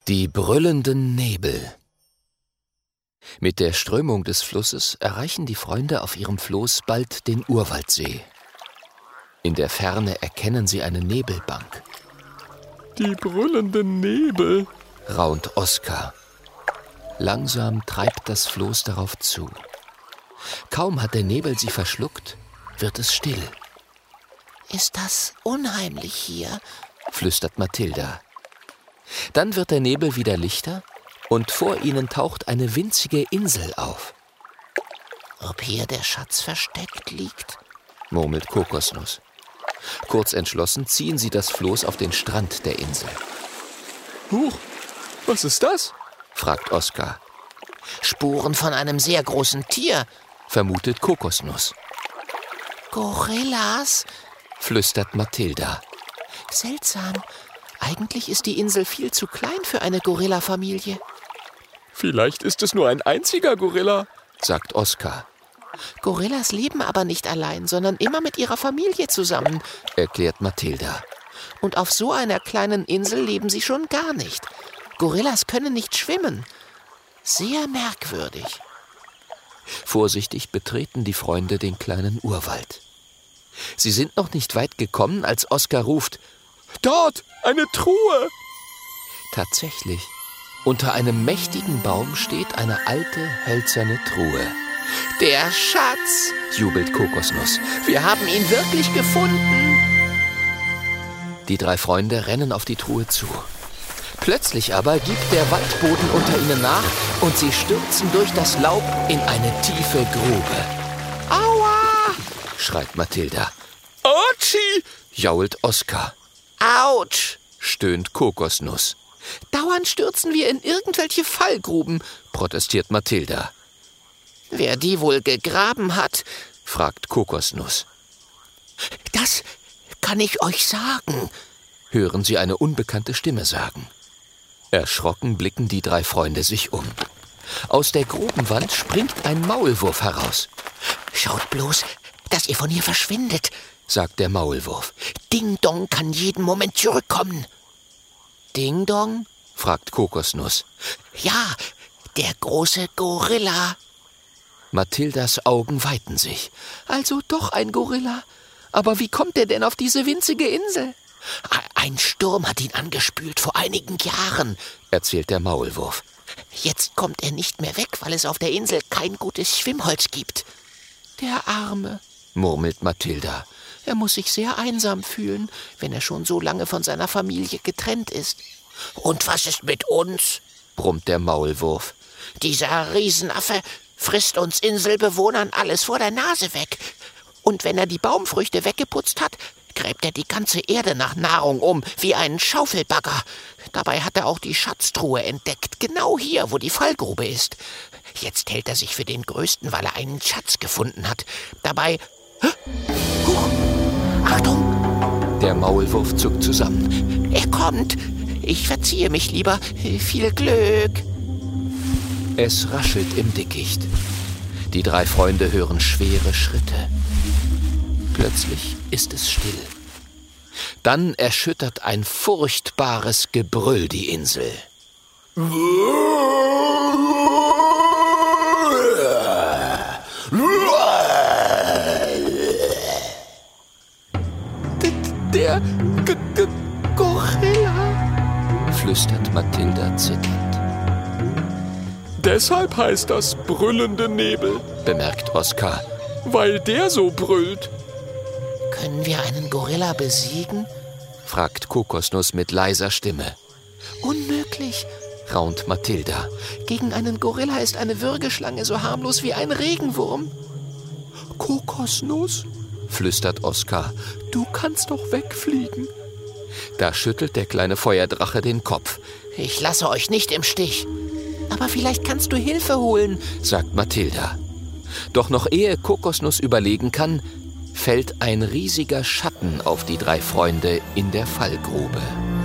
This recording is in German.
Die brüllenden Nebel. Mit der Strömung des Flusses erreichen die Freunde auf ihrem Floß bald den Urwaldsee. In der Ferne erkennen sie eine Nebelbank. Die brüllenden Nebel, raunt Oskar. Langsam treibt das Floß darauf zu. Kaum hat der Nebel sie verschluckt, wird es still. »Ist das unheimlich hier?« flüstert Mathilda. Dann wird der Nebel wieder lichter und vor ihnen taucht eine winzige Insel auf. »Ob hier der Schatz versteckt liegt?« murmelt Kokosnuss. Kurz entschlossen ziehen sie das Floß auf den Strand der Insel. »Huch, was ist das?« fragt Oskar. »Spuren von einem sehr großen Tier«, vermutet Kokosnuss. »Gorillas«, flüstert Mathilda. »Seltsam. Eigentlich ist die Insel viel zu klein für eine Gorilla-Familie.« »Vielleicht ist es nur ein einziger Gorilla«, sagt Oskar. »Gorillas leben aber nicht allein, sondern immer mit ihrer Familie zusammen«, erklärt Mathilda. »Und auf so einer kleinen Insel leben sie schon gar nicht. Gorillas können nicht schwimmen. Sehr merkwürdig.« Vorsichtig betreten die Freunde den kleinen Urwald. Sie sind noch nicht weit gekommen, als Oskar ruft: »Dort, eine Truhe!« Tatsächlich, unter einem mächtigen Baum steht eine alte, hölzerne Truhe. »Der Schatz«, jubelt Kokosnuss. »Wir haben ihn wirklich gefunden.« Die drei Freunde rennen auf die Truhe zu. Plötzlich aber gibt der Waldboden unter ihnen nach und sie stürzen durch das Laub in eine tiefe Grube. »Aua«, schreit Mathilda. »Atschi«, jault Oskar. »Autsch«, stöhnt Kokosnuss. »Dauernd stürzen wir in irgendwelche Fallgruben«, protestiert Mathilda. »Wer die wohl gegraben hat?« fragt Kokosnuss. »Das kann ich euch sagen«, hören sie eine unbekannte Stimme sagen. Erschrocken blicken die drei Freunde sich um. Aus der Grubenwand springt ein Maulwurf heraus. »Schaut bloß, dass ihr von hier verschwindet«, sagt der Maulwurf. »Ding Dong kann jeden Moment zurückkommen.« »Ding Dong?« fragt Kokosnuss. »Ja, der große Gorilla.« Mathildas Augen weiten sich. Also doch ein Gorilla. Aber wie kommt er denn auf diese winzige Insel? »Ein Sturm hat ihn angespült vor einigen Jahren«, erzählt der Maulwurf. »Jetzt kommt er nicht mehr weg, weil es auf der Insel kein gutes Schwimmholz gibt.« »Der Arme«, murmelt Mathilda. »Er muss sich sehr einsam fühlen, wenn er schon so lange von seiner Familie getrennt ist.« »Und was ist mit uns?«, brummt der Maulwurf. »Dieser Riesenaffe frisst uns Inselbewohnern alles vor der Nase weg. Und wenn er die Baumfrüchte weggeputzt hat, gräbt er die ganze Erde nach Nahrung um, wie ein Schaufelbagger. Dabei hat er auch die Schatztruhe entdeckt, genau hier, wo die Fallgrube ist. Jetzt hält er sich für den Größten, weil er einen Schatz gefunden hat. Dabei... Huch, Achtung!« Der Maulwurf zuckt zusammen. »Er kommt! Ich verziehe mich lieber. Viel Glück!« Es raschelt im Dickicht. Die drei Freunde hören schwere Schritte. Plötzlich ist es still. Dann erschüttert ein furchtbares Gebrüll die Insel. Der Gorilla, flüstert Mathilda zitternd. »Deshalb heißt das brüllende Nebel«, bemerkt Oskar. »Weil der so brüllt.« »Können wir einen Gorilla besiegen?« fragt Kokosnuss mit leiser Stimme. »Unmöglich«, raunt Mathilda. »Gegen einen Gorilla ist eine Würgeschlange so harmlos wie ein Regenwurm.« »Kokosnuss«, flüstert Oskar. »Du kannst doch wegfliegen.« Da schüttelt der kleine Feuerdrache den Kopf. »Ich lasse euch nicht im Stich. Aber vielleicht kannst du Hilfe holen«, sagt Mathilda. Doch noch ehe Kokosnuss überlegen kann, fällt ein riesiger Schatten auf die drei Freunde in der Fallgrube.